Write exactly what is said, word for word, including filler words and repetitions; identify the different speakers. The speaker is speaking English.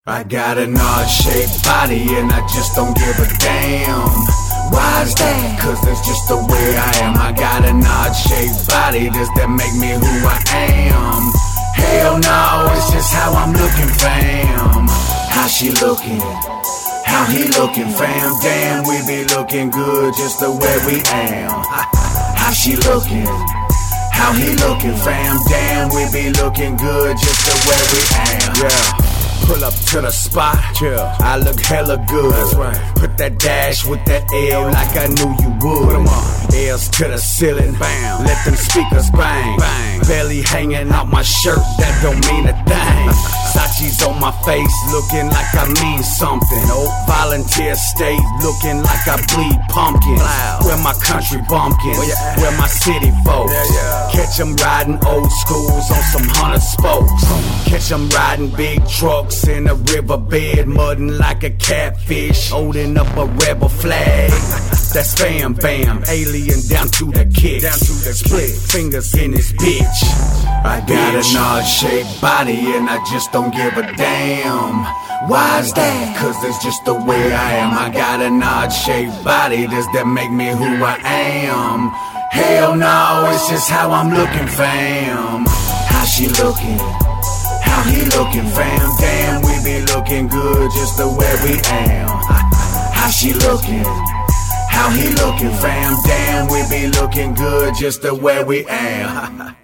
Speaker 1: I got an odd-shaped body and I just don't give a damn. Why is that? Cause that's just the way I am. I got an odd-shaped body, does that make me who I am? Hell no, it's just how I'm looking, fam. How she looking? How he looking, fam? Damn, we be looking good just the way we am. How she looking? How he looking, fam? Damn, we be looking good just the way we am. Yeah. Pull up to the spot, yeah. I look hella good. That's right. Put that dash with that L like I knew you would. Put 'em on. L's to the ceiling, bam. Let them speakers bang, bang. Belly hanging out my shirt, that don't mean a thing. Sachi's on my face, looking like I mean something. Nope. Volunteer state, looking like I bleed pumpkin. Where my country bumpkins, where, where my city folks. Yeah, yeah. Catch 'em riding old schools on some hundred spokes. Catch 'em riding big trucks in a riverbed, mudding like a catfish, holding up a rebel flag. That's Fam Bam, alien down to the kick, down to the split fingers in his bitch. I got an odd-shaped body and I just don't give a damn. Why is that? Cause that's just the way I am. I got an odd-shaped body, does that make me who I am? Hell no, it's just how I'm looking, fam. How she looking? How he looking, fam? Damn, we be looking good just the way we am. How she looking? How he looking, fam? Damn, we be looking good just the way we am.